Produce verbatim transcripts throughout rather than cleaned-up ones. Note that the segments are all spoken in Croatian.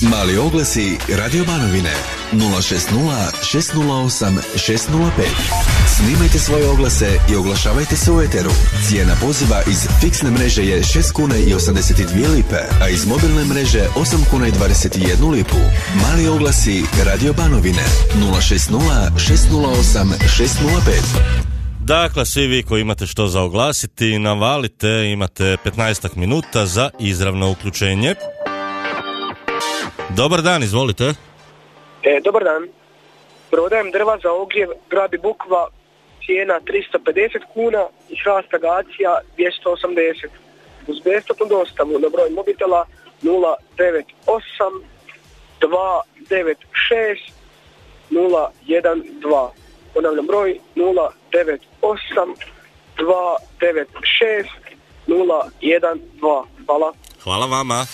Mali oglasi Radio Banovine nula šest nula šest nula osam šest nula pet. Snimajte svoje oglase i oglašavajte se u eteru. Cijena poziva iz fiksne mreže je šest kuna i osamdeset dvije lipe, a iz mobilne mreže osam kuna i dvadeset jednu lipu. Mali oglasi Radio Banovine nula šest nula šest nula osam šest nula pet. Dakle, svi vi koji imate što za oglasiti, navalite, imate petnaest minuta za izravno uključenje. Dobar dan, izvolite. E, dobar dan. Prodajem drva za ogrjev, grab i bukva, cijena tristo pedeset kuna i hrast agacija dvjesto osamdeset. Uz besplatnu dostavu na broj mobitela nula devet osam dva devet šest nula jedan dva. Ponavljam broj nula devet osam dva devet šest nula jedan dva. Hvala. Hvala vama.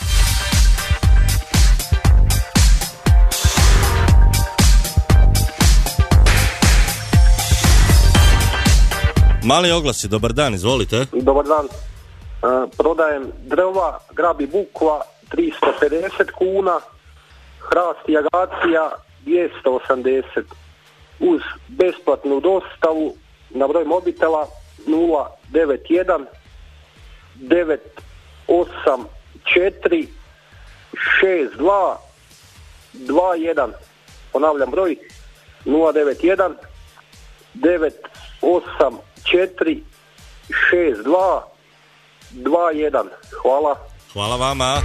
Mali oglasi, dobar dan, izvolite. Dobar dan. E, prodajem drva, grab i bukva tristo pedeset kuna, hrast i agacija dvjesto osamdeset. Uz besplatnu dostavu na broj mobitela nula devet jedan devet osam četiri šest dva dva jedan. Ponavljam broj nula devet jedan devet osam četiri šest dva dva jedan. Hvala. Hvala vama.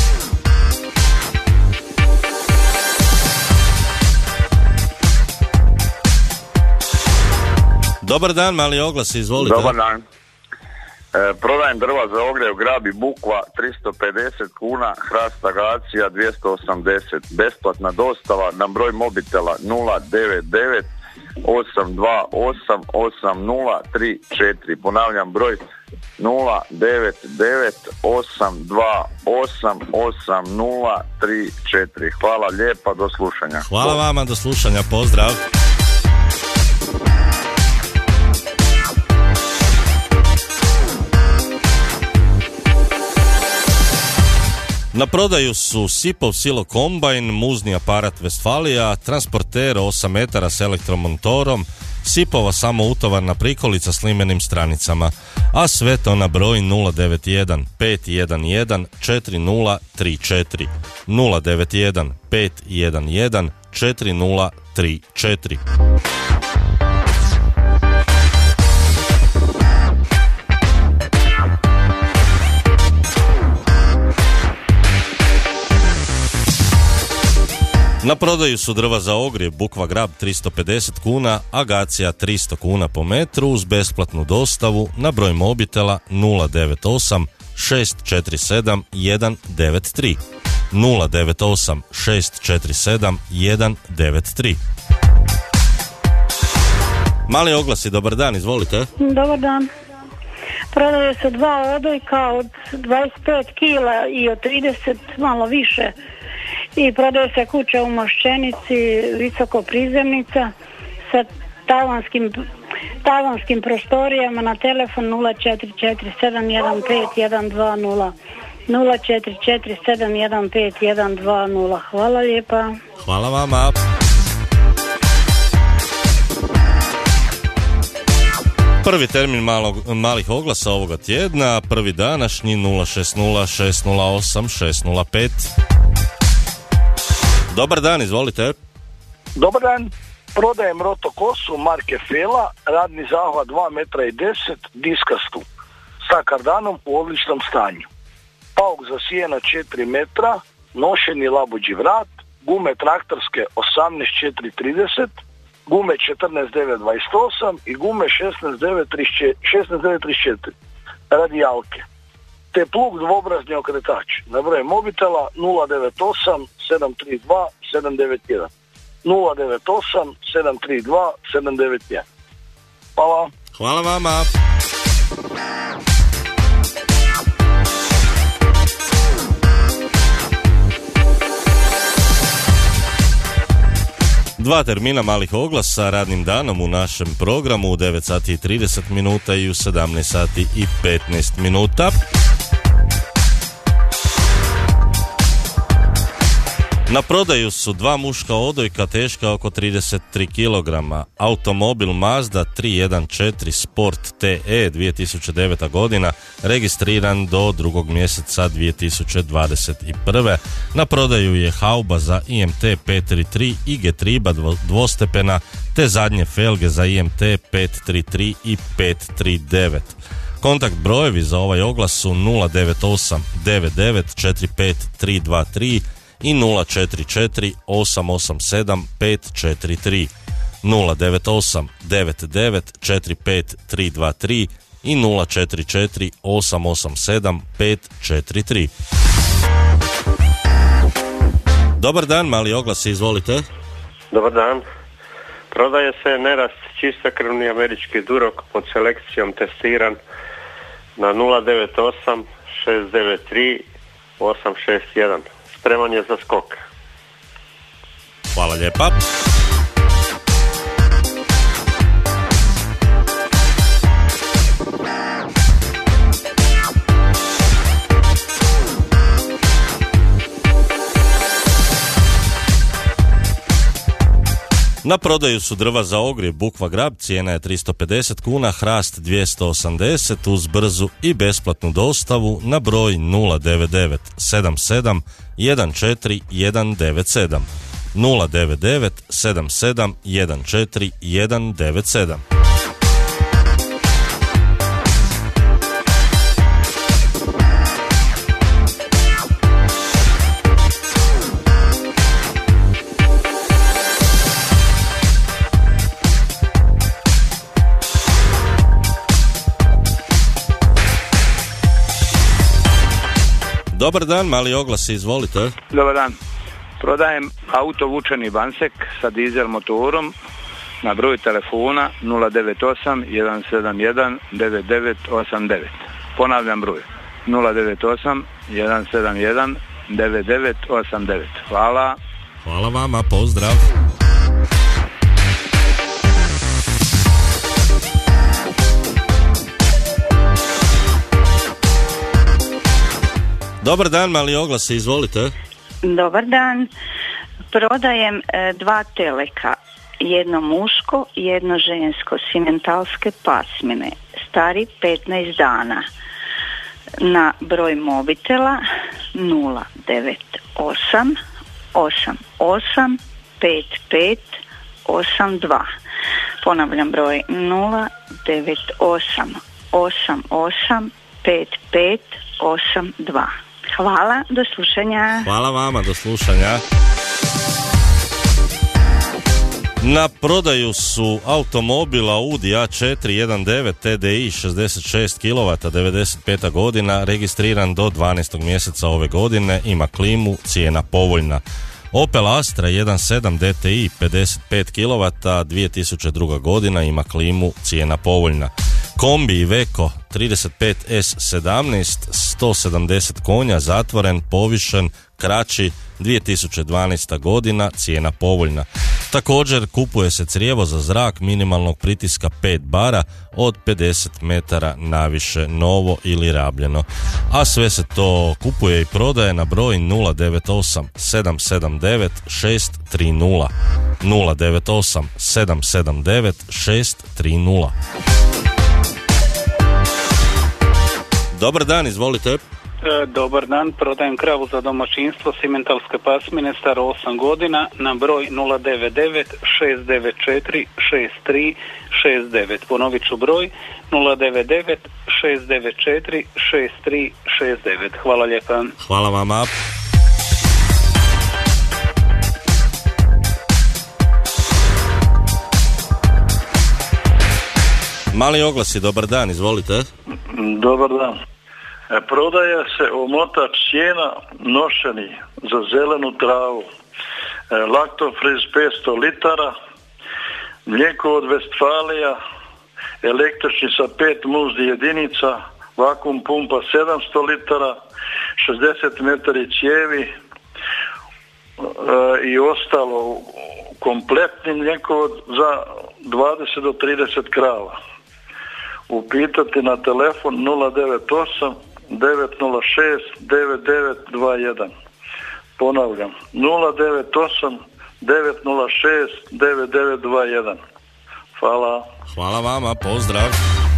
Dobar dan, mali oglas, izvolite. Dobar dan. E, prodajem drva za ogrjev, grab i bukva tristo pedeset kuna, hrast agacija dvjesto osamdeset. Besplatna dostava na broj mobitela nula devet devet osam dva osam osam nula tri četiri. Ponavljam broj nula devet devet osam dva osam osam nula tri četiri. Hvala lijepa, do slušanja. Hvala vama, do slušanja, pozdrav. Na prodaju su Sipov Silo kombajn, muzni aparat Westfalia, transporter osam metara s elektromotorom, Sipova samoutovarna prikolica s limenim stranicama, a sve to na broj nula devet jedan pet jedan jedan četiri nula tri četiri. nula devet jedan pet jedan jedan četiri nula tri četiri. Na prodaju su drva za ogrjev, bukva grab tristo pedeset kuna, agacija tristo kuna po metru uz besplatnu dostavu na broj mobitela nula devet osam šest četiri sedam jedan devet tri. nula devet osam šest četiri sedam jedan devet tri. Mali oglasi, dobar dan, izvolite. Dobar dan. Prodaju se dva odojka od dvadeset pet kila i od trideset malo više. I prodaje se kuća u Moščenici, visoko prizemnica sa tavanskim, tavanskim prostorijama na telefon nula četiri četiri sedam jedan pet jedan dva nula. nula četiri četiri sedam jedan pet jedan dva nula. Hvala lijepa. Hvala vama. Prvi termin malog, malih oglasa ovoga tjedna, prvi današnji nula šest nula šest nula osam šest nula pet. Dobar dan, izvolite. Dobar dan. Prodajem roto kosu marke Fela, radni zahvat dva metra i deset, diskastu, sa kardanom u odličnom stanju. Pauk za sijena četiri metra, nošeni labuđi vrat, gume traktorske osamnaest četiri trideset, gume četrnaest devet dvadeset osam i gume šesnaest devet trideset četiri, radijalke. Te plug dvobrazni okretač na broj mobitela nula devet osam sedam tri dva sedam devet jedan. nula devet osam sedam tri dva sedam devet jedan. Hvala. Hvala vama. Dva termina malih oglasa radnim danom u našem programu u devet sati i trideset minuta i u sedamnaest sati i petnaest minuta. Na prodaju su dva muška odojka teška oko trideset tri kilograma, automobil Mazda tri jedan četiri Sport T E dvije tisuće deveta godina, registriran do drugog mjeseca dvije tisuće dvadeset prve. Na prodaju je hauba za I M T pet tri tri i getriba dvostepena, te zadnje felge za I M T pet tri tri i pet tri devet. Kontakt brojevi za ovaj oglas su nula devet osam devet devet četiri pet tri dva tri i nula četiri četiri osam osam sedam pet četiri tri, nula devet osam devet devet četiri pet tri dva tri i nula četiri četiri osam osam sedam pet četiri tri. Dobar dan, mali oglas, izvolite. Dobar dan. Prodaje se nerast čistokrvni američki durok pod selekcijom testiran na nula devet osam šest devet tri osam šest jedan. Spreman je za skok. Hvala lijepa. Na prodaju su drva za ogrjev Bukva Grab, cijena je tristo pedeset kuna, hrast dvjesto osamdeset uz brzu i besplatnu dostavu na broj nula devet devet sedam sedam jedan četiri jedan devet sedam, nula devet devet sedam sedam jedan četiri jedan devet sedam. Dobar dan, mali oglas, izvolite. Dobar dan. Prodajem auto vučeni Vansek sa dizel motorom na broj telefona nula devet osam jedan sedam jedan devet devet osam devet. Ponavljam broj nula devet osam jedan sedam jedan devet devet osam devet. Hvala. Hvala vama, pozdrav. Dobar dan, mali oglas, izvolite. Dobar dan. Prodajem e, dva teleka, jedno muško, jedno žensko, simentalske pasmine, stari petnaest dana. Na broj mobitela nula devet osam osam osam pet pet osam dva. Ponavljam broj nula devet osam osam osam pet pet osam dva. Hvala, do slušanja. Hvala vama, do slušanja. Na prodaju su automobil Audi A četiri jedan devet T D I šezdeset šest kilovata, devedeset peta godina, registriran do dvanaestog mjeseca ove godine, ima klimu, cijena povoljna. Opel Astra jedan sedam D T I pedeset pet kilovata, dvije tisuće druga godina, ima klimu, cijena povoljna. Kombi Iveco trideset pet S sedamnaest, sto sedamdeset konja, zatvoren, povišen, kraći, dvije tisuće dvanaesta godina, cijena povoljna. Također kupuje se crijevo za zrak minimalnog pritiska pet bara od pedeset metara naviše, novo ili rabljeno. A sve se to kupuje i prodaje na broj nula devet osam sedam sedam devet šest tri nula, nula devet osam sedam sedam devet šest tri nula. Dobar dan, izvolite. E, dobar dan, prodajem kravu za domaćinstvo simentalske pasmine staro osam godina na broj nula devet devet šest devet četiri šest tri šest devet. Ponovit ću broj nula devet devet šest devet četiri šest tri šest devet. Hvala lijepa. Hvala vama. Mali oglasi, dobar dan, izvolite. Dobar dan. Prodaje se omotač sjena nošeni za zelenu travu, Lactofriz petsto litara, mlijeko od Vestfalija, električni sa pet muzni jedinica, vakum pumpa sedamsto litara, šezdeset metara cijevi e, i ostalo kompletni mlijeko za dvadeset do trideset krava. Upitati na telefon nula devet osam devet nula šest devet devet dva jedan. Ponavljam, nula devet osam devet nula šest devet devet dva jedan. Hvala. Hvala vama, pozdrav.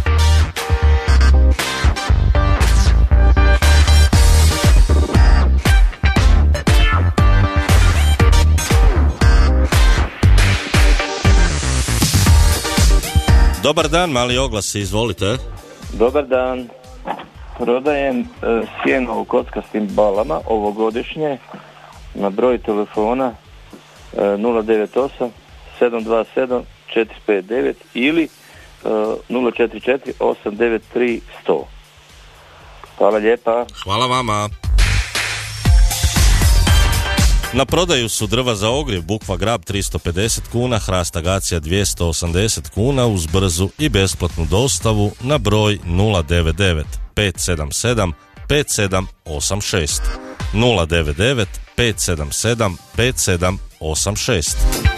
Dobar dan, mali oglas, izvolite. Dobar dan. Prodajem e, sjeno u kockastim balama ovogodišnje na broj telefona e, nula devet osam sedam dva sedam četiri pet devet ili e, nula četiri četiri osam devet tri jedan nula. Hvala lijepa. Hvala vama. Na prodaju su drva za ogrjev Bukva Grab tristo pedeset kuna, hrast agacija dvjesto osamdeset kuna uz brzu i besplatnu dostavu na broj nula devet devet pet sedam sedam pet sedam osam šest. nula devet devet pet sedam sedam pet sedam osam šest.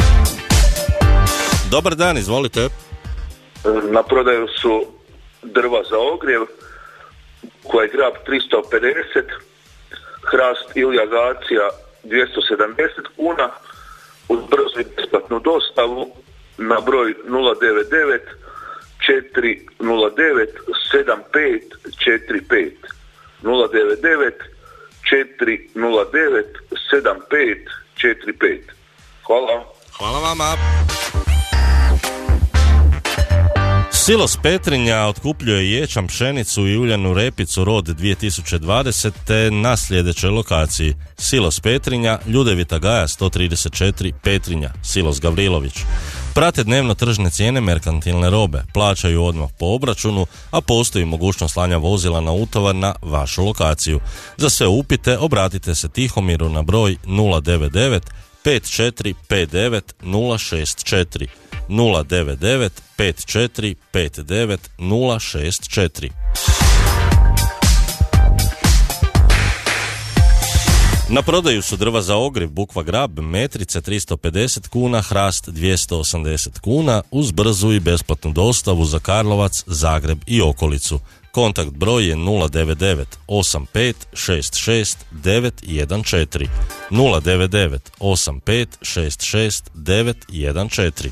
Dobar dan, izvolite. Na prodaju su drva za ogrjev koja je Grab tristo pedeset, hrast ili agacija dvjesto sedamdeset kuna uz brzu i besplatnu dostavu na broj nula devet devet četiri nula devet sedam pet četiri pet. nula devet devet četiri nula devet sedam pet četiri pet. Hvala. Hvala vama. Silos Petrinja otkupljuje ječam, pšenicu i uljanu repicu rod dvije tisuće dvadesete na sljedećoj lokaciji. Silos Petrinja, Ljudevita Gaja sto trideset četiri Petrinja, Silos Gavrilović. Prate dnevno tržne cijene merkantilne robe, plaćaju odmah po obračunu, a postoji mogućnost slanja vozila na utovar na vašu lokaciju. Za sve upite obratite se Tihomiru na broj nula devet devet pet četiri pet devet nula šest četiri. nula devet devet pet četiri pet devet nula šest četiri. Na prodaju su drva za ogrjev Bukva Grab, metrice tristo pedeset kuna, hrast dvjesto osamdeset kuna uz brzu i besplatnu dostavu za Karlovac, Zagreb i okolicu. Kontakt broj je nula devet devet osam pet šest šest devet jedan četiri. nula devet devet osam pet šest šest devet jedan četiri.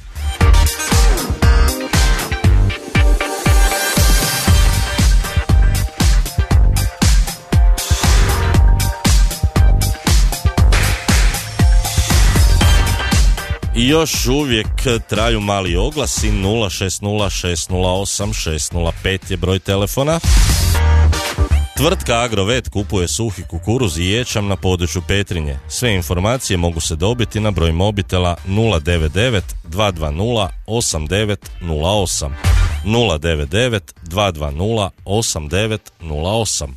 I još uvijek traju mali oglasi. Nula šest nula šest nula osam šest nula pet je broj telefona. Tvrtka Agrovet kupuje suhi kukuruz i ječam na području Petrinje. Sve informacije mogu se dobiti na broj mobitela nula devet devet dva dva nula osam devet nula osam. nula devet devet dva dva nula osam devet nula osam.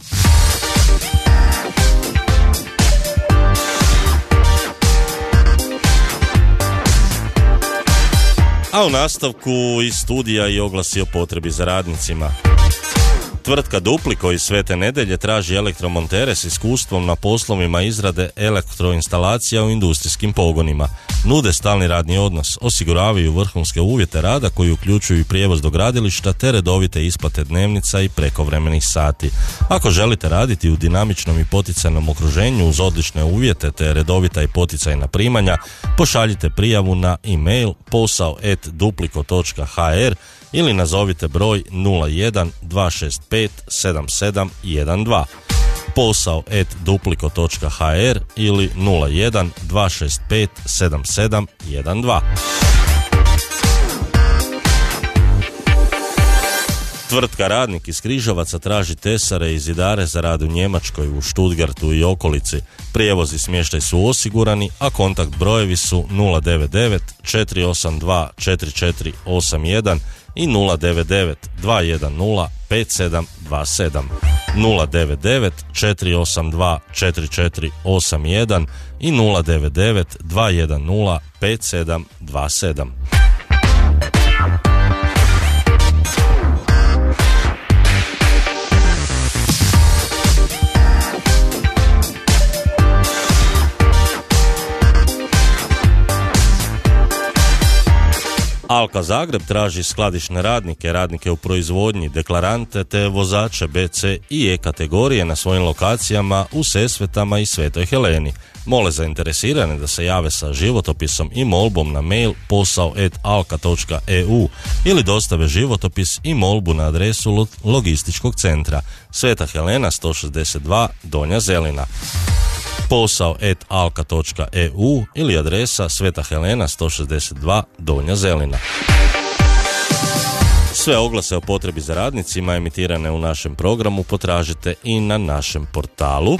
A u nastavku iz studija i oglasi o potrebi za radnicima. Tvrtka Dupliko iz Svete Nedelje traži elektromontere s iskustvom na poslovima izrade elektroinstalacija u industrijskim pogonima. Nude stalni radni odnos, osiguravaju vrhunske uvjete rada koji uključuju i prijevoz do gradilišta te redovite isplate dnevnica i prekovremenih sati. Ako želite raditi u dinamičnom i poticajnom okruženju uz odlične uvjete te redovita i poticajna primanja, pošaljite prijavu na e-mail posao et dupliko točka ha er ili nazovite broj nula jedan dva šest pet sedam sedam jedan dva. Posao et dupliko točka ha er ili nula jedan dva šest pet sedam sedam jedan dva. Tvrtka Radnik iz Križevaca traži tesare i zidare za rad u Njemačkoj, u Stuttgartu i okolici. Prijevoz i smještaj su osigurani, a kontakt brojevi su nula devet devet četiri osam dva četiri četiri osam jedan i nula devet devet dva jedan nula pet sedam dva sedam. nula devet devet četiri osam dva četiri četiri osam jedan i nula devet devet dva jedan nula pet sedam dva sedam. Alka Zagreb traži skladišne radnike, radnike u proizvodnji, deklarante te vozače B, C i E kategorije na svojim lokacijama u Sesvetama i Svetoj Heleni. Mole zainteresirane da se jave sa životopisom i molbom na mail posao et alka točka e u ili dostave životopis i molbu na adresu logističkog centra Sveta Helena sto šezdeset dva Donja Zelina. Posao et alka točka e u ili adresa Sveta Helena sto šezdeset dva Donja Zelina. Sve oglase o potrebi za radnicima emitirane u našem programu potražite i na našem portalu.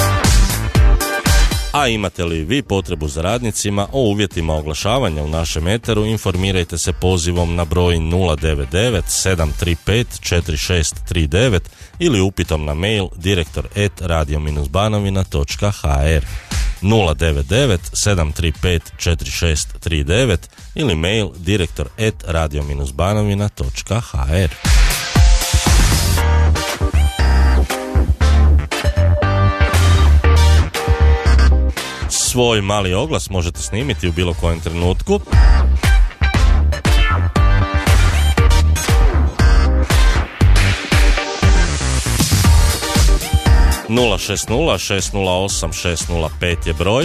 A imate li vi potrebu za radnicima o uvjetima oglašavanja u našem eteru, informirajte se pozivom na broj nula devet devet sedam tri pet četiri šest tri devet ili upitom na mail direktor et radio banovina točka ha er nula devet devet sedam tri pet četiri šest tri devet ili mail direktor et radio banovina točka ha er. Svoj mali oglas možete snimiti u bilo kojem trenutku. nula šest nula šest nula osam šest nula pet je broj.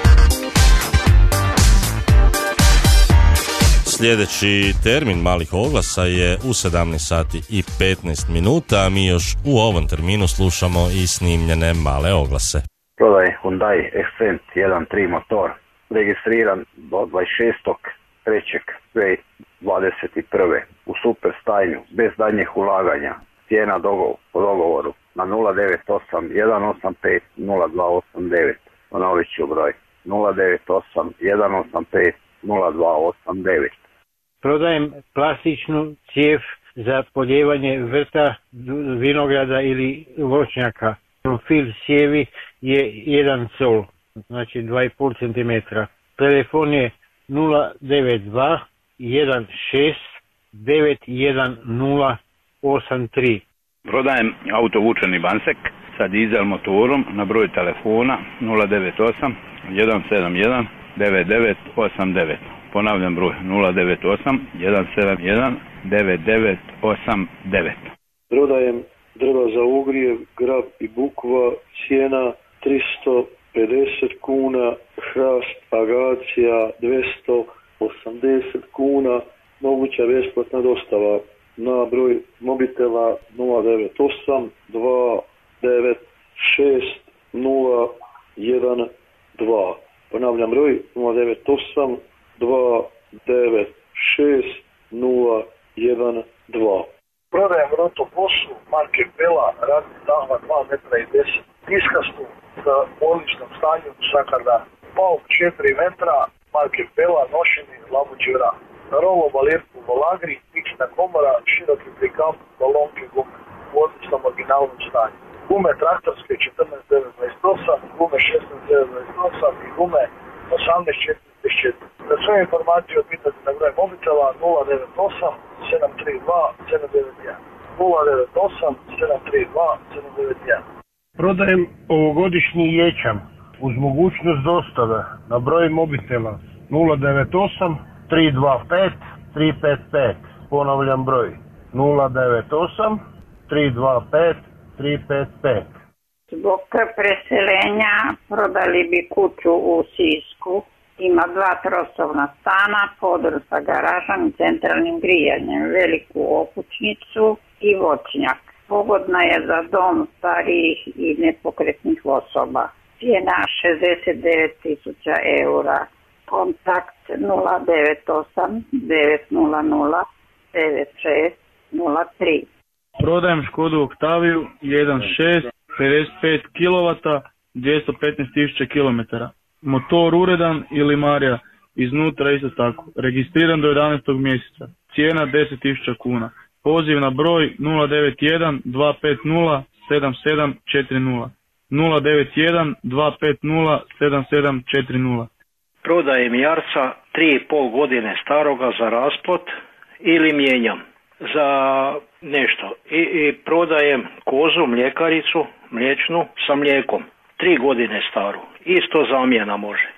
Sljedeći termin malih oglasa je u sedamnaest sati i petnaest minuta, a mi još u ovom terminu slušamo i snimljene male oglase. Prodaj Hyundai Accent jedan tri motor, registriran do dvadeset šestog trećeg dvije tisuće dvadeset prve u super stanju, bez daljnjih ulaganja. Cijena dogovor, po dogovoru na nula devet osam jedan osam pet nula dva osam devet. Ponovit ću broj nula devet osam jedan osam pet nula dva osam devet. Prodajem plastičnu cijev za poljevanje vrta, vinograda ili voćnjaka. Profil cijevi je jedan sol, znači dva i pol centimetra. Telefon je nula devet dva jedan šest devet jedan nula osam tri. Prodajem auto vučeni Bansek sa dizel motorom na broj telefona nula devet osam jedan sedam jedan devet devet osam devet. Ponavljam broj nula devet osam jedan sedam jedan devet devet osam devet. Prodajem drva za ugrijev, grab i bukva, cijena tristo pedeset kuna, hrast, agacija dvjesto osamdeset kuna, moguća besplatna dostava na broj mobitela nula devet osam dva devet šest nula jedan dva. Ponavljam broj nula devet osam dva devet šest nula jedan dva. Prodajem roto kosu marke Pela, radni zahvat dva metra i deset, diskastu sa odličnom stanju šakarda. Pauk četiri metra, marke Pela, nošeni labuđi vrat. Rolo balirku Volagri, fiksna komora, široki prikap, balonke gume u odličnom originalnom stanju. Gume traktorske četrnaest devet dvadeset osam, gume šesnaest devet dvadeset osam i gume osamnaest četiri trideset četiri. Za sve informacije odpitajte na broj mobitela nula devet osam sedam tri dva sedam devet jedan. nula devet osam sedam tri dva sedam devet jedan. Prodajem ovogodišnji ječam uz mogućnost dostave na broj mobitela nula devet osam tri dva pet tri pet pet. Ponavljam broj nula devet osam tri dva pet tri pet pet. Zbog preseljenja prodali bi kuću u Sisku. Ima dva trosovna stana, podrum sa garažom i centralnim grijanjem, veliku okućnicu i voćnjak. Pogodna je za dom starijih i nepokretnih osoba. Cijena šezdeset devet tisuća eura. Kontakt nula devet osam devet nula nula devet šest nula tri. Prodajem Škodu Oktaviju jedan šest pedeset pet kilovata dvjesto petnaest tisuća kilometara. Motor uredan i limarija, iznutra isto tako. Registriran do jedanaestog mjeseca. Cijena deset tisuća kuna. Poziv na broj nula devet jedan dva pet nula sedam sedam četiri nula. nula devet jedan dva pet nula sedam sedam četiri nula. Prodajem jarca tri i pol godine staroga za rasplod ili mijenjam za nešto. I, i prodajem kozu, mljekaricu, mliječnu sa mlijekom. Tri godine staru. Isto zamjena može.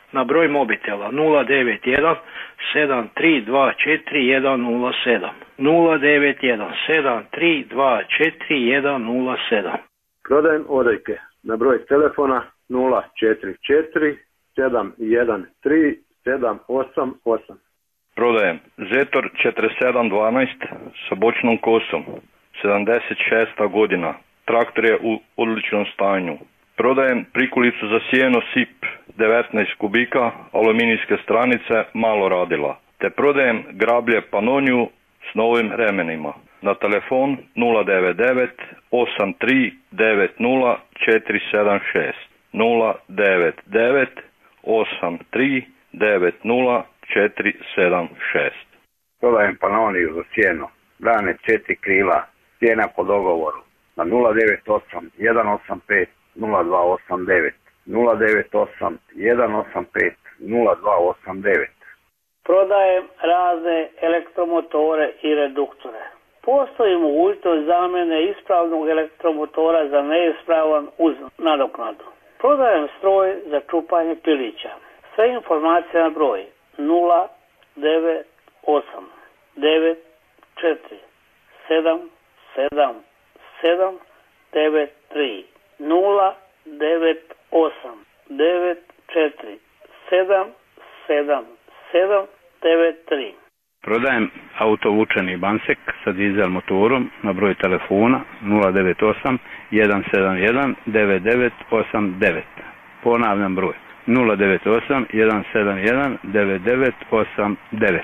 na broj mobitela nula devet jedan sedam tri dva četiri jedan nula sedam. nula devet jedan sedam tri dva četiri jedan nula sedam. Prodajem odojke na broj telefona nula četiri četiri sedam jedan tri sedam osam osam. Prodajem Zetor četrdeset sedam dvanaest sa bočnom kosom, sedamdeset šesta godina, traktor je u odličnom stanju. Prodajem prikulicu za sjeno S I P devetnaest kubika, aluminijske stranice, malo radila. Te prodajem grablje Panoniju s novim remenima. Na telefon nula devet devet osam tri devet nula četiri sedam šest. nula devet devet osam tri devet nula četiri sedam šest. Prodajem Panoniju za sjeno, brane četiri krila, sjena po dogovoru na nula devet osam jedan osam pet nula dva osam devet, nula devet osam jedan osam pet nula dva osam devet. Prodajem razne elektromotore i reduktore. Postoji mogućnost zamjene ispravnog elektromotora za neispravan uz nadoknadu. Prodajem stroj za čupanje pilića. Sve informacije na broj nula devet osam devet četiri sedam sedam sedam devet tri nula devet osam devet četiri sedam sedam sedam devet tri. Prodajem auto vučeni Bansek sa dizel motorom na broj telefona nula devet osam jedan sedam jedan devet devet osam devet. Ponavljam broj nula devet osam jedan sedam jedan devet devet osam devet.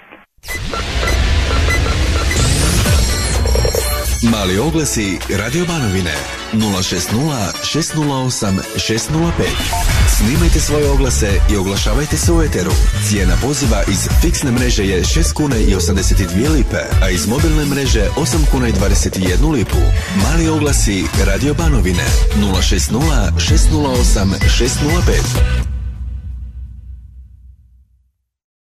Mali oglasi Radio Banovine nula šest nula šest nula osam šest nula pet. Snimajte svoje oglase i oglašavajte se u eteru. Cijena poziva iz fiksne mreže je šest kuna i osamdeset dvije lipe, a iz mobilne mreže osam kuna i dvadeset jednu lipu. Mali oglasi Radio Banovine nula šest nula šest nula osam šest nula pet.